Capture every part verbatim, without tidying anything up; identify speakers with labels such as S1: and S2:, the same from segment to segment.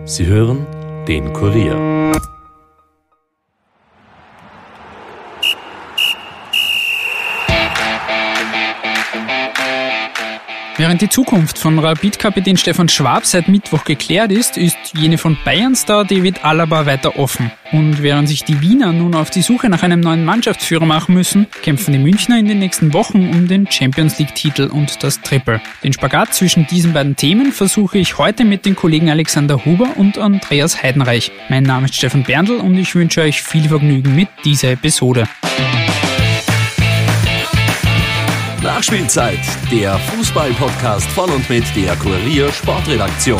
S1: Sie hören den Kurier.
S2: Während die Zukunft von Rapid-Kapitän Stefan Schwab seit Mittwoch geklärt ist, ist jene von Bayern-Star David Alaba weiter offen. Und während sich die Wiener nun auf die Suche nach einem neuen Mannschaftsführer machen müssen, kämpfen die Münchner in den nächsten Wochen um den Champions-League-Titel und das Triple. Den Spagat zwischen diesen beiden Themen versuche ich heute mit den Kollegen Alexander Huber und Andreas Heidenreich. Mein Name ist Stefan Berndl und ich wünsche euch viel Vergnügen mit dieser Episode.
S1: Nachspielzeit, der Fußball-Podcast von und mit der Kurier Sportredaktion.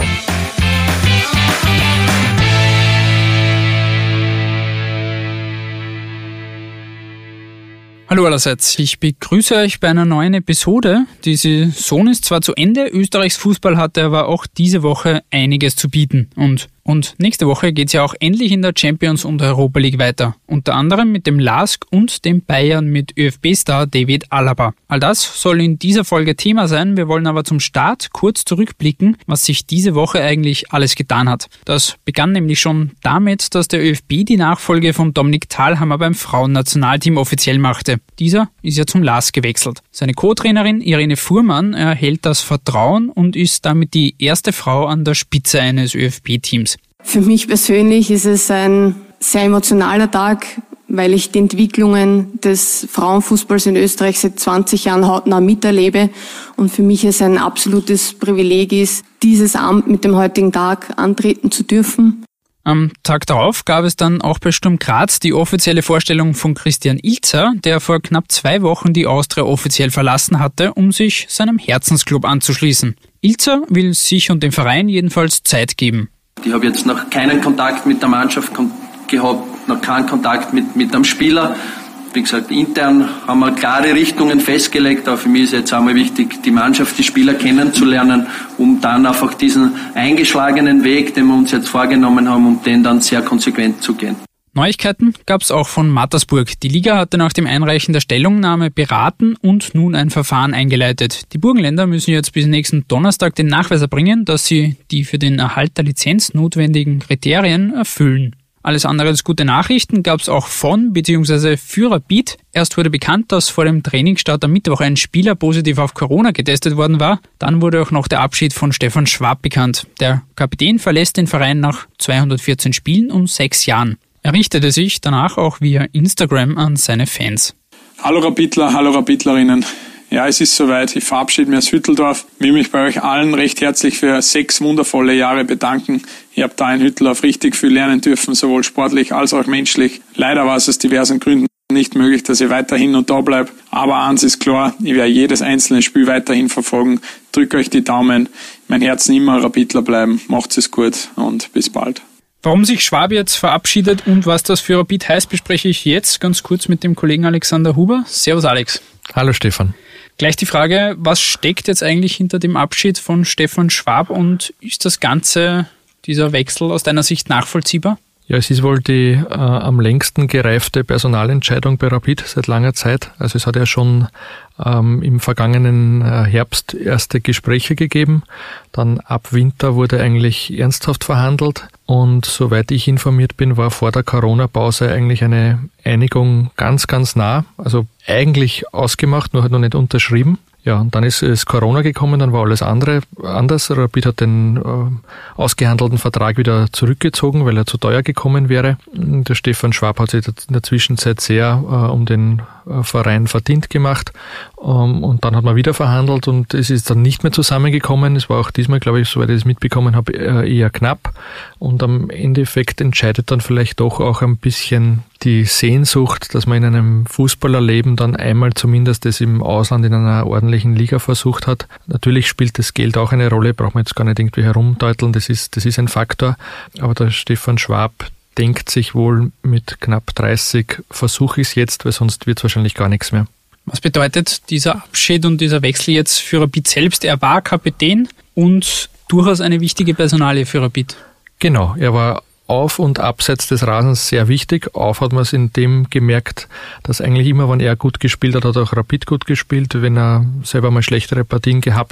S2: Hallo allerseits, ich begrüße euch bei einer neuen Episode. Die Saison ist zwar zu Ende, Österreichs Fußball hatte aber auch diese Woche einiges zu bieten. Und Und nächste Woche geht's ja auch endlich in der Champions- und Europa League weiter. Unter anderem mit dem L A S K und dem Bayern mit ÖFB-Star David Alaba. All das soll in dieser Folge Thema sein. Wir wollen aber zum Start kurz zurückblicken, was sich diese Woche eigentlich alles getan hat. Das begann nämlich schon damit, dass der ÖFB die Nachfolge von Dominik Thalhammer beim Frauennationalteam offiziell machte. Dieser ist ja zum L A S K gewechselt. Seine Co-Trainerin Irene Fuhrmann erhält das Vertrauen und ist damit die erste Frau an der Spitze eines ÖFB-Teams.
S3: Für mich persönlich ist es ein sehr emotionaler Tag, weil ich die Entwicklungen des Frauenfußballs in Österreich seit zwanzig Jahren hautnah miterlebe und für mich es ein absolutes Privileg ist, dieses Amt mit dem heutigen Tag antreten zu dürfen.
S2: Am Tag darauf gab es dann auch bei Sturm Graz die offizielle Vorstellung von Christian Ilzer, der vor knapp zwei Wochen die Austria offiziell verlassen hatte, um sich seinem Herzensclub anzuschließen. Ilzer will sich und dem Verein jedenfalls Zeit geben.
S4: Ich habe jetzt noch keinen Kontakt mit der Mannschaft gehabt, noch keinen Kontakt mit, mit einem Spieler. Wie gesagt, intern haben wir klare Richtungen festgelegt, aber für mich ist jetzt einmal wichtig, die Mannschaft, die Spieler kennenzulernen, um dann einfach diesen eingeschlagenen Weg, den wir uns jetzt vorgenommen haben, um den dann sehr konsequent zu gehen.
S2: Neuigkeiten gab es auch von Mattersburg. Die Liga hatte nach dem Einreichen der Stellungnahme beraten und nun ein Verfahren eingeleitet. Die Burgenländer müssen jetzt bis nächsten Donnerstag den Nachweis erbringen, dass sie die für den Erhalt der Lizenz notwendigen Kriterien erfüllen. Alles andere als gute Nachrichten gab es auch von bzw. für Rapid. Erst wurde bekannt, dass vor dem Trainingsstart am Mittwoch ein Spieler positiv auf Corona getestet worden war. Dann wurde auch noch der Abschied von Stefan Schwab bekannt. Der Kapitän verlässt den Verein nach zweihundertvierzehn Spielen und sechs Jahren. Er richtete sich danach auch via Instagram an seine Fans.
S5: Hallo Rapidler, hallo Rapidlerinnen. Ja, es ist soweit. Ich verabschiede mich aus Hütteldorf. Ich will mich bei euch allen recht herzlich für sechs wundervolle Jahre bedanken. Ich habe da in Hütteldorf richtig viel lernen dürfen, sowohl sportlich als auch menschlich. Leider war es aus diversen Gründen nicht möglich, dass ich weiterhin und da bleibe. Aber eins ist klar, ich werde jedes einzelne Spiel weiterhin verfolgen. Drückt euch die Daumen. Mein Herzen immer Rapidler bleiben. Macht's es gut und bis bald.
S2: Warum sich Schwab jetzt verabschiedet und was das für Rapid heißt, bespreche ich jetzt ganz kurz mit dem Kollegen Alexander Huber. Servus Alex.
S6: Hallo Stefan.
S2: Gleich die Frage, was steckt jetzt eigentlich hinter dem Abschied von Stefan Schwab und ist das Ganze, dieser Wechsel aus deiner Sicht nachvollziehbar?
S6: Ja, es ist wohl die äh, am längsten gereifte Personalentscheidung bei Rapid seit langer Zeit. Also es hat ja schon ähm, im vergangenen äh, Herbst erste Gespräche gegeben. Dann ab Winter wurde eigentlich ernsthaft verhandelt. Und soweit ich informiert bin, war vor der Corona-Pause eigentlich eine Einigung ganz, ganz nah. Also eigentlich ausgemacht, nur hat noch nicht unterschrieben. Ja, und dann ist es Corona gekommen, dann war alles andere anders. Rapid hat den äh, ausgehandelten Vertrag wieder zurückgezogen, weil er zu teuer gekommen wäre. Der Stefan Schwab hat sich in der Zwischenzeit sehr äh, um den äh, Verein verdient gemacht. Ähm, und dann hat man wieder verhandelt und es ist dann nicht mehr zusammengekommen. Es war auch diesmal, glaube ich, soweit ich es mitbekommen habe, eher knapp. Und am Endeffekt entscheidet dann vielleicht doch auch ein bisschen die Sehnsucht, dass man in einem Fußballerleben dann einmal zumindest das im Ausland in einer ordentlichen Liga versucht hat. Natürlich spielt das Geld auch eine Rolle, braucht man jetzt gar nicht irgendwie herumdeuteln, das ist, das ist ein Faktor. Aber der Stefan Schwab denkt sich wohl mit knapp dreißig, versuche ich es jetzt, weil sonst wird es wahrscheinlich gar nichts mehr.
S2: Was bedeutet dieser Abschied und dieser Wechsel jetzt für Rapid selbst? Er war Kapitän und durchaus eine wichtige Personalie für Rapid.
S6: Genau, er war auf und abseits des Rasens sehr wichtig. Auf hat man es in dem gemerkt, dass eigentlich immer, wenn er gut gespielt hat, hat auch Rapid gut gespielt. Wenn er selber mal schlechtere Partien gehabt hat,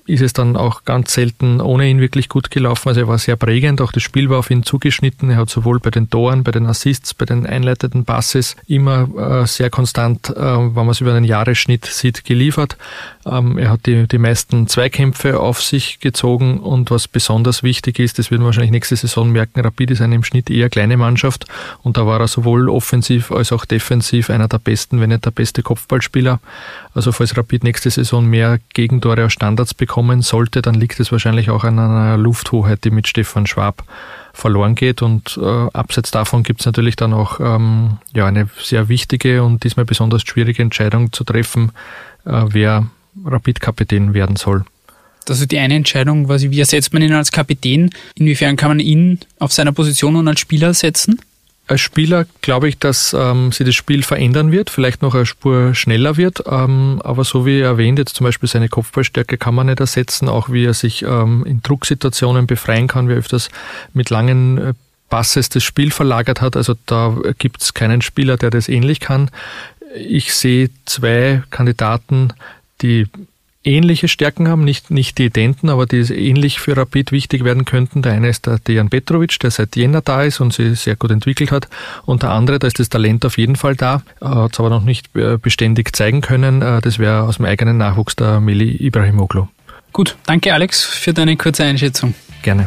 S6: ist es dann auch ganz selten ohne ihn wirklich gut gelaufen. Also er war sehr prägend, auch das Spiel war auf ihn zugeschnitten. Er hat sowohl bei den Toren, bei den Assists, bei den einleitenden Passes immer äh, sehr konstant, äh, wenn man es über einen Jahresschnitt sieht, geliefert. Ähm, er hat die, die meisten Zweikämpfe auf sich gezogen und was besonders wichtig ist, das werden wir wahrscheinlich nächste Saison merken, Rapid ist eine im Schnitt eher kleine Mannschaft und da war er sowohl offensiv als auch defensiv einer der besten, wenn nicht der beste Kopfballspieler. Also falls Rapid nächste Saison mehr Gegentore aus Standards bekommen sollte, dann liegt es wahrscheinlich auch an einer Lufthoheit, die mit Stefan Schwab verloren geht. Und äh, abseits davon gibt es natürlich dann auch ähm, ja, eine sehr wichtige und diesmal besonders schwierige Entscheidung zu treffen, äh, wer Rapid-Kapitän werden soll.
S2: Also die eine Entscheidung, quasi, wie ersetzt man ihn als Kapitän? Inwiefern kann man ihn auf seiner Position und als Spieler ersetzen?
S6: Als Spieler glaube ich, dass ähm, sich das Spiel verändern wird, vielleicht noch eine Spur schneller wird, ähm, aber so wie erwähnt, jetzt zum Beispiel seine Kopfballstärke kann man nicht ersetzen, auch wie er sich ähm, in Drucksituationen befreien kann, wie er öfters mit langen äh, Passes das Spiel verlagert hat, also da gibt es keinen Spieler, der das ähnlich kann. Ich sehe zwei Kandidaten, die ähnliche Stärken haben, nicht, nicht die identen, aber die ähnlich für Rapid wichtig werden könnten. Der eine ist der Dejan Petrovic, der seit Jänner da ist und sich sehr gut entwickelt hat. Und der andere, da ist das Talent auf jeden Fall da, hat es aber noch nicht beständig zeigen können. Das wäre aus dem eigenen Nachwuchs der Meli Ibrahimoglu.
S2: Gut, danke Alex für deine kurze Einschätzung.
S6: Gerne.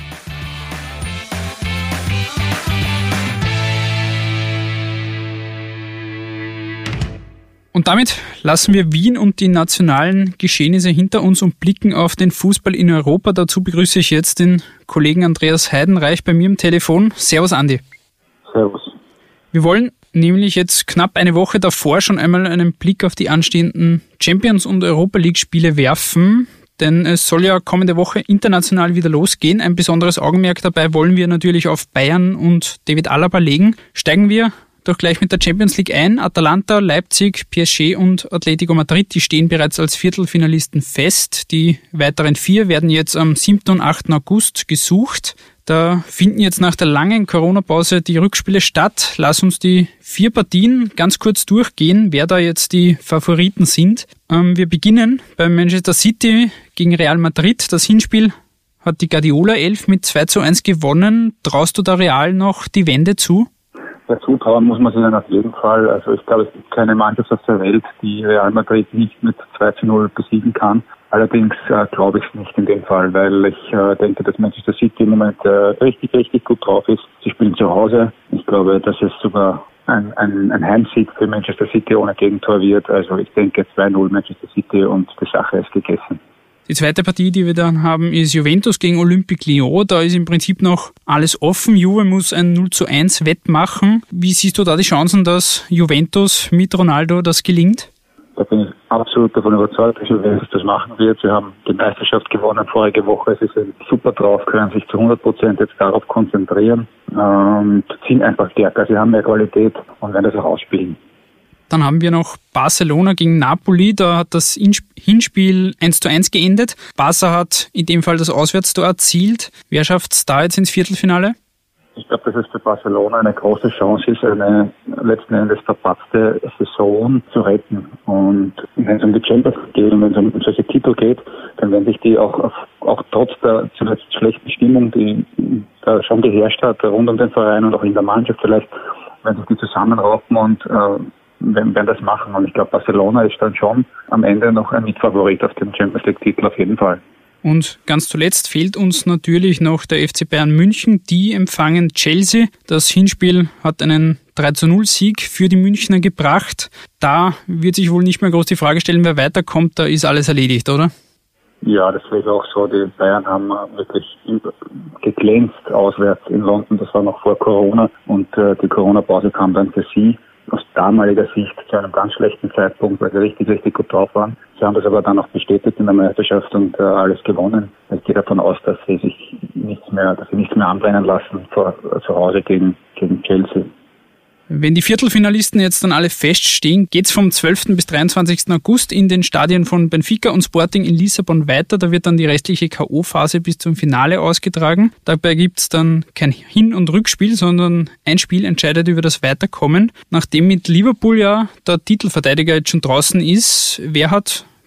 S2: Und damit lassen wir Wien und die nationalen Geschehnisse hinter uns und blicken auf den Fußball in Europa. Dazu begrüße ich jetzt den Kollegen Andreas Heidenreich bei mir am Telefon. Servus Andi.
S7: Servus.
S2: Wir wollen nämlich jetzt knapp eine Woche davor schon einmal einen Blick auf die anstehenden Champions- und Europa-League-Spiele werfen. Denn es soll ja kommende Woche international wieder losgehen. Ein besonderes Augenmerk dabei wollen wir natürlich auf Bayern und David Alaba legen. Steigen wir doch gleich mit der Champions League ein. Atalanta, Leipzig, P S G und Atletico Madrid, die stehen bereits als Viertelfinalisten fest. Die weiteren vier werden jetzt am siebten und achten August gesucht. Da finden jetzt nach der langen Corona-Pause die Rückspiele statt. Lass uns die vier Partien ganz kurz durchgehen, wer da jetzt die Favoriten sind. Ähm, wir beginnen beim Manchester City gegen Real Madrid. Das Hinspiel hat die Guardiola-Elf mit zwei zu eins gewonnen. Traust du da Real noch die Wende zu?
S7: Ja, zutrauen muss man sich dann auf jeden Fall. Also ich glaube, es gibt keine Mannschaft auf der Welt, die Real Madrid nicht mit zwei zu null besiegen kann. Allerdings äh, glaube ich es nicht in dem Fall, weil ich äh, denke, dass Manchester City im Moment äh, richtig, richtig gut drauf ist. Sie spielen zu Hause. Ich glaube, dass es sogar ein, ein, ein Heimsieg für Manchester City ohne Gegentor wird. Also ich denke zwei null Manchester City und die Sache ist gegessen.
S2: Die zweite Partie, die wir dann haben, ist Juventus gegen Olympique Lyon. Da ist im Prinzip noch alles offen. Juve muss ein null zu eins wettmachen. Wie siehst du da die Chancen, dass Juventus mit Ronaldo das gelingt?
S7: Da bin ich absolut davon überzeugt, dass Juventus das machen wird. Sie haben die Meisterschaft gewonnen vorige Woche. Sie sind super drauf, können sich zu hundert Prozent jetzt darauf konzentrieren und ziehen einfach stärker. Sie haben mehr Qualität und werden das auch ausspielen.
S2: Dann haben wir noch Barcelona gegen Napoli. Da hat das Hinspiel eins zu eins geendet. Barca hat in dem Fall das Auswärtstor erzielt. Wer schafft es da jetzt ins Viertelfinale?
S7: Ich glaube, dass es für Barcelona eine große Chance ist, eine letzten Endes verpatzte Saison zu retten. Und wenn es um die Champions League geht und wenn es um solche Titel geht, dann werden sich die auch, auch trotz der zuletzt schlechten Stimmung, die da schon geherrscht hat, rund um den Verein und auch in der Mannschaft vielleicht, werden sich die zusammenraufen und äh, werden das machen. Und ich glaube, Barcelona ist dann schon am Ende noch ein Mitfavorit auf den Champions League-Titel auf jeden Fall.
S2: Und ganz zuletzt fehlt uns natürlich noch der F C Bayern München. Die empfangen Chelsea. Das Hinspiel hat einen drei zu null Sieg für die Münchner gebracht. Da wird sich wohl nicht mehr groß die Frage stellen, wer weiterkommt. Da ist alles erledigt, oder?
S7: Ja, das sehe ich auch so. Die Bayern haben wirklich geglänzt auswärts in London. Das war noch vor Corona. Und äh, die Corona-Pause kam dann für sie aus damaliger Sicht zu einem ganz schlechten Zeitpunkt, weil sie richtig, richtig gut drauf waren. Sie haben das aber dann auch bestätigt in der Meisterschaft und äh, alles gewonnen. Ich gehe davon aus, dass sie sich nichts mehr, dass sie nichts mehr anbrennen lassen vor, zu Hause gegen, gegen Chelsea.
S2: Wenn die Viertelfinalisten jetzt dann alle feststehen, geht's vom zwölften bis dreiundzwanzigsten August in den Stadien von Benfica und Sporting in Lissabon weiter. Da wird dann die restliche K O-Phase bis zum Finale ausgetragen. Dabei gibt's dann kein Hin- und Rückspiel, sondern ein Spiel entscheidet über das Weiterkommen. Nachdem mit Liverpool ja der Titelverteidiger jetzt schon draußen ist, wer hat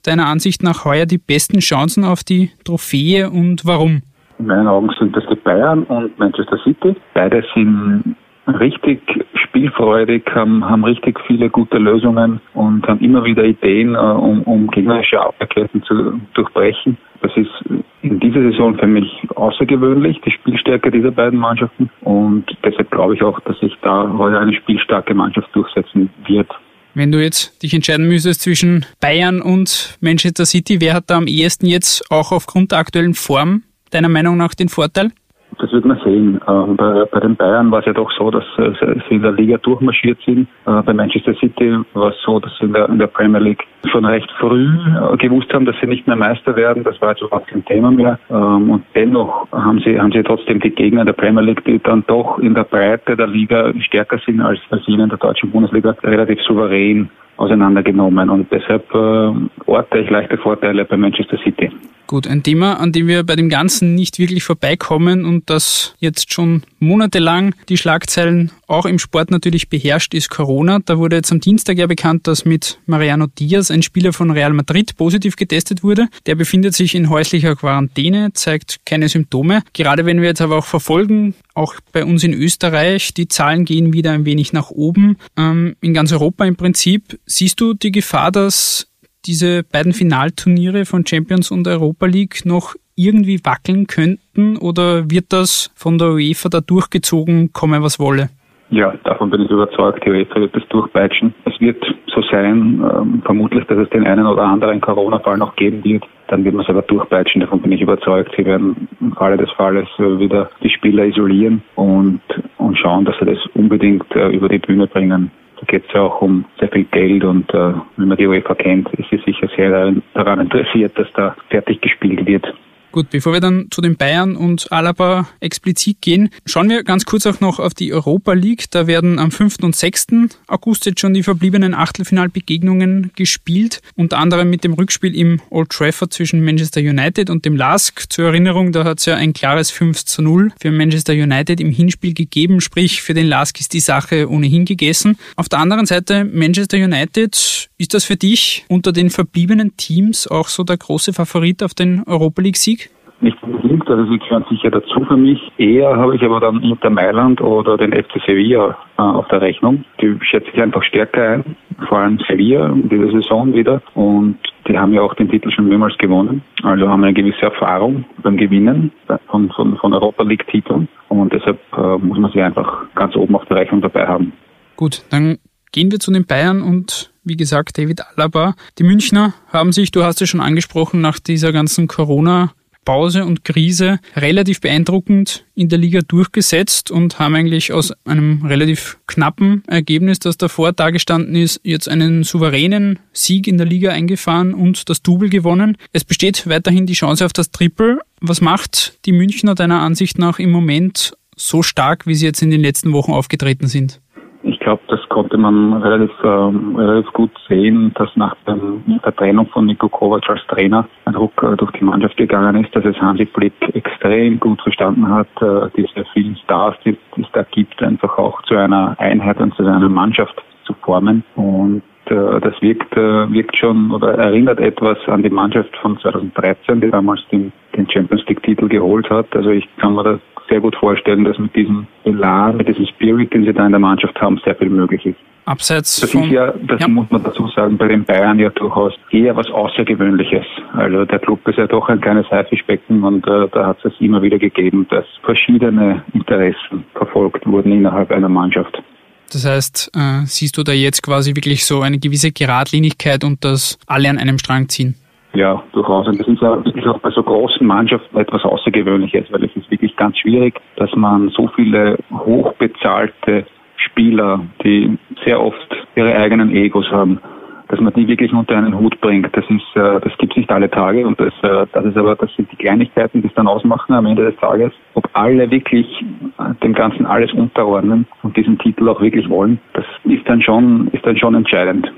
S2: deiner Ansicht nach heuer die besten Chancen auf die Trophäe und warum?
S7: In meinen Augen sind das die Bayern und Manchester City. Beide sind richtig spielfreudig, haben, haben richtig viele gute Lösungen und haben immer wieder Ideen, uh, um, um gegnerische Abwehrketten zu durchbrechen. Das ist in dieser Saison für mich außergewöhnlich, die Spielstärke dieser beiden Mannschaften. Und deshalb glaube ich auch, dass sich da heuer eine spielstarke Mannschaft durchsetzen wird.
S2: Wenn du jetzt dich entscheiden müsstest zwischen Bayern und Manchester City, wer hat da am ehesten jetzt auch aufgrund der aktuellen Form deiner Meinung nach den Vorteil?
S7: Das wird man sehen. Ähm, bei, bei den Bayern war es ja doch so, dass äh, sie in der Liga durchmarschiert sind. Äh, bei Manchester City war es so, dass sie in der, in der Premier League schon recht früh äh, gewusst haben, dass sie nicht mehr Meister werden. Das war jetzt überhaupt kein Thema mehr. Ähm, und dennoch haben sie, haben sie trotzdem die Gegner der Premier League, die dann doch in der Breite der Liga stärker sind als, als jene in der deutschen Bundesliga, relativ souverän auseinandergenommen. Und deshalb äh, orte ich leichte Vorteile bei Manchester City.
S2: Gut, ein Thema, an dem wir bei dem Ganzen nicht wirklich vorbeikommen und das jetzt schon monatelang die Schlagzeilen auch im Sport natürlich beherrscht, ist Corona. Da wurde jetzt am Dienstag ja bekannt, dass mit Mariano Diaz ein Spieler von Real Madrid positiv getestet wurde. Der befindet sich in häuslicher Quarantäne, zeigt keine Symptome. Gerade wenn wir jetzt aber auch verfolgen, auch bei uns in Österreich, die Zahlen gehen wieder ein wenig nach oben. Ähm, in ganz Europa im Prinzip. Siehst du die Gefahr, dass diese beiden Finalturniere von Champions und Europa League noch irgendwie wackeln könnten oder wird das von der UEFA da durchgezogen, komme was wolle?
S7: Ja, davon bin ich überzeugt. Die UEFA wird das durchpeitschen. Es wird so sein, ähm, vermutlich, dass es den einen oder anderen Corona-Fall noch geben wird. Dann wird man es aber durchpeitschen. Davon bin ich überzeugt. Sie werden im Falle des Falles äh, wieder die Spieler isolieren und, und schauen, dass sie das unbedingt äh, über die Bühne bringen. Da geht es ja auch um sehr viel Geld und äh, wenn man die UEFA kennt, ist sie sicher sehr daran interessiert, dass da fertig gespielt wird.
S2: Gut, bevor wir dann zu den Bayern und Alaba explizit gehen, schauen wir ganz kurz auch noch auf die Europa League. Da werden am fünften und sechsten August jetzt schon die verbliebenen Achtelfinalbegegnungen gespielt. Unter anderem mit dem Rückspiel im Old Trafford zwischen Manchester United und dem L A S K. Zur Erinnerung, da hat es ja ein klares fünf zu null für Manchester United im Hinspiel gegeben. Sprich, für den L A S K ist die Sache ohnehin gegessen. Auf der anderen Seite Manchester United, ist das für dich unter den verbliebenen Teams auch so der große Favorit auf den Europa League-Sieg?
S7: Nicht unbedingt, also sie gehören sicher dazu für mich. Eher habe ich aber dann Inter Mailand oder den F C Sevilla äh, auf der Rechnung. Die schätze ich einfach stärker ein, vor allem Sevilla in dieser Saison wieder. Und die haben ja auch den Titel schon mehrmals gewonnen. Also haben eine gewisse Erfahrung beim Gewinnen von, von, von Europa League-Titeln. Und deshalb äh, muss man sie einfach ganz oben auf der Rechnung dabei haben.
S2: Gut, dann gehen wir zu den Bayern und wie gesagt David Alaba. Die Münchner haben sich, du hast es schon angesprochen, nach dieser ganzen Corona- Pause und Krise relativ beeindruckend in der Liga durchgesetzt und haben eigentlich aus einem relativ knappen Ergebnis, das davor dargestanden ist, jetzt einen souveränen Sieg in der Liga eingefahren und das Double gewonnen. Es besteht weiterhin die Chance auf das Triple. Was macht die Münchner deiner Ansicht nach im Moment so stark, wie sie jetzt in den letzten Wochen aufgetreten sind?
S7: Ich glaube, das konnte man relativ, ähm, relativ gut sehen, dass nach dem, der Trennung von Niko Kovac als Trainer ein Druck äh, durch die Mannschaft gegangen ist, dass es Hansi Flick extrem gut verstanden hat, äh, diese vielen Stars, die es da gibt, einfach auch zu einer Einheit und zu einer Mannschaft zu formen. Und äh, das wirkt, äh, wirkt schon oder erinnert etwas an die Mannschaft von zweitausenddreizehn, die damals den, den Champions League-Titel geholt hat. Also ich kann mir das sehr gut vorstellen, dass mit diesem Elan, mit diesem Spirit, den sie da in der Mannschaft haben, sehr viel möglich ist.
S2: Abseits
S7: das
S2: von...
S7: ist ja, das ja. muss man dazu sagen, bei den Bayern ja durchaus eher was Außergewöhnliches. Also der Club ist ja doch ein kleines Haifischbecken und äh, da hat es immer wieder gegeben, dass verschiedene Interessen verfolgt wurden innerhalb einer Mannschaft.
S2: Das heißt, äh, siehst du da jetzt quasi wirklich so eine gewisse Geradlinigkeit und dass alle an einem Strang ziehen?
S7: Ja, durchaus. Und das ist ja wirklich auch bei so großen Mannschaften etwas Außergewöhnliches, weil es ist wirklich ganz schwierig, dass man so viele hochbezahlte Spieler, die sehr oft ihre eigenen Egos haben, dass man die wirklich unter einen Hut bringt. Das ist, das gibt's nicht alle Tage und das, das ist aber, das sind die Kleinigkeiten, die es dann ausmachen am Ende des Tages. Ob alle wirklich dem Ganzen alles unterordnen und diesen Titel auch wirklich wollen, das ist dann schon, ist dann schon entscheidend.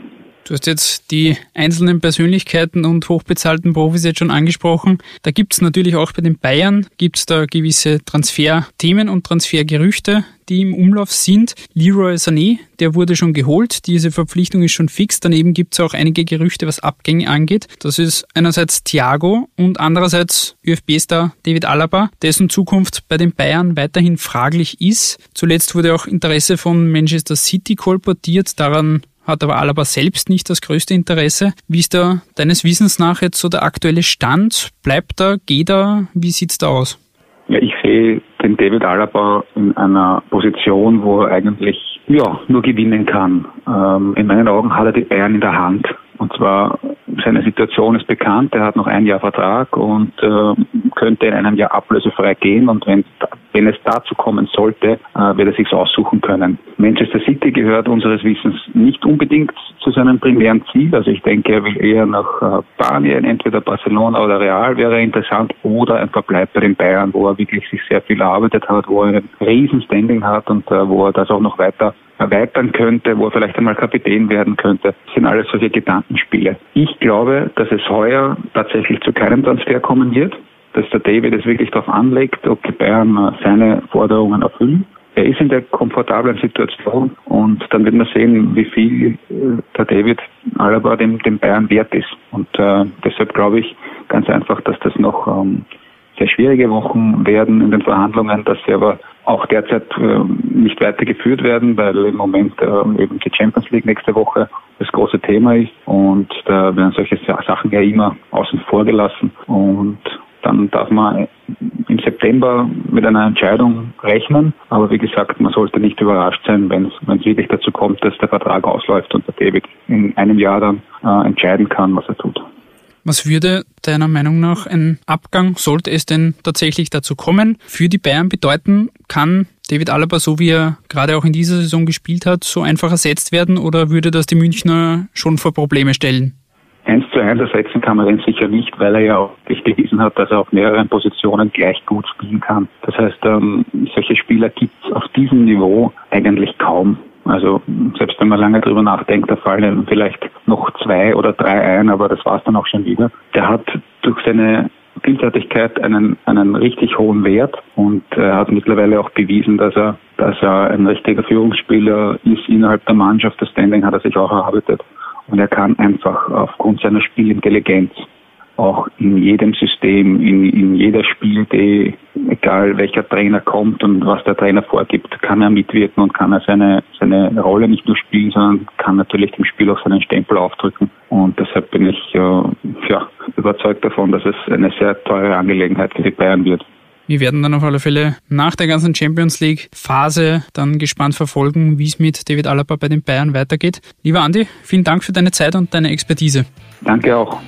S2: Du hast jetzt die einzelnen Persönlichkeiten und hochbezahlten Profis jetzt schon angesprochen. Da gibt es natürlich auch bei den Bayern, gibt es da gewisse Transferthemen und Transfergerüchte, die im Umlauf sind. Leroy Sané, der wurde schon geholt, diese Verpflichtung ist schon fix. Daneben gibt es auch einige Gerüchte, was Abgänge angeht. Das ist einerseits Thiago und andererseits ÖFB-Star David Alaba, dessen Zukunft bei den Bayern weiterhin fraglich ist. Zuletzt wurde auch Interesse von Manchester City kolportiert, daran hat aber Alaba selbst nicht das größte Interesse. Wie ist da deines Wissens nach jetzt so der aktuelle Stand? Bleibt er, geht er? Wie sieht's da aus?
S7: Ja, ich sehe den David Alaba in einer Position, wo er eigentlich ja nur gewinnen kann. Ähm, in meinen Augen hat er die Bayern in der Hand. Und zwar, seine Situation ist bekannt, er hat noch ein Jahr Vertrag und äh, könnte in einem Jahr ablösefrei gehen. Und wenn, wenn es dazu kommen sollte, äh, wird er sich's aussuchen können. Manchester City gehört unseres Wissens nicht unbedingt zu seinem primären Ziel. Also ich denke, er will eher nach äh, Spanien, entweder Barcelona oder Real wäre interessant, oder ein Verbleib bei den Bayern, wo er wirklich sich sehr viel erarbeitet hat, wo er ein riesen Standing hat und äh, wo er das auch noch weiter erweitern könnte, wo er vielleicht einmal Kapitän werden könnte. Das sind alles solche Gedankenspiele. Ich glaube, dass es heuer tatsächlich zu keinem Transfer kommen wird, dass der David es wirklich darauf anlegt, ob die Bayern seine Forderungen erfüllen. Er ist in der komfortablen Situation und dann wird man sehen, wie viel der David Alaba dem, dem Bayern wert ist. Und äh, deshalb glaube ich ganz einfach, dass das noch ähm, sehr schwierige Wochen werden in den Verhandlungen, dass sie aber auch derzeit äh, nicht weitergeführt werden, weil im Moment äh, eben die Champions League nächste Woche das große Thema ist und da werden solche Sachen ja immer außen vor gelassen und dann darf man im September mit einer Entscheidung rechnen, aber wie gesagt, man sollte nicht überrascht sein, wenn es wirklich dazu kommt, dass der Vertrag ausläuft und der David in einem Jahr dann äh, entscheiden kann, was er tut.
S2: Was würde deiner Meinung nach ein Abgang, sollte es denn tatsächlich dazu kommen, für die Bayern bedeuten? Kann David Alaba, so wie er gerade auch in dieser Saison gespielt hat, so einfach ersetzt werden oder würde das die Münchner schon vor Probleme stellen?
S7: Eins zu eins ersetzen kann man den sicher nicht, weil er ja auch bewiesen hat, dass er auf mehreren Positionen gleich gut spielen kann. Das heißt, ähm, solche Spieler gibt es auf diesem Niveau eigentlich kaum. Also selbst wenn man lange drüber nachdenkt, da fallen vielleicht noch zwei oder drei ein, aber das war's dann auch schon wieder. Der hat durch seine Vielseitigkeit einen einen richtig hohen Wert und er hat mittlerweile auch bewiesen, dass er dass er ein richtiger Führungsspieler ist innerhalb der Mannschaft. Das Standing hat er sich auch erarbeitet und er kann einfach aufgrund seiner Spielintelligenz auch in jedem System, in, in jeder Spielidee, egal welcher Trainer kommt und was der Trainer vorgibt, kann er mitwirken und kann er seine, seine Rolle nicht nur spielen, sondern kann natürlich dem Spiel auch seinen Stempel aufdrücken. Und deshalb bin ich äh, ja, überzeugt davon, dass es eine sehr teure Angelegenheit für die Bayern wird.
S2: Wir werden dann auf alle Fälle nach der ganzen Champions League Phase dann gespannt verfolgen, wie es mit David Alaba bei den Bayern weitergeht. Lieber Andi, vielen Dank für deine Zeit und deine Expertise.
S7: Danke auch.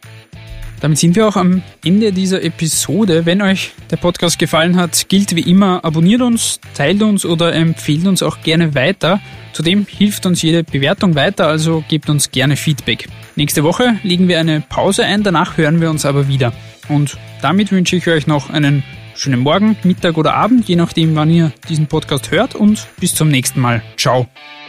S2: Damit sind wir auch am Ende dieser Episode. Wenn euch der Podcast gefallen hat, gilt wie immer, abonniert uns, teilt uns oder empfehlt uns auch gerne weiter. Zudem hilft uns jede Bewertung weiter, also gebt uns gerne Feedback. Nächste Woche legen wir eine Pause ein, danach hören wir uns aber wieder. Und damit wünsche ich euch noch einen schönen Morgen, Mittag oder Abend, je nachdem, wann ihr diesen Podcast hört und bis zum nächsten Mal. Ciao.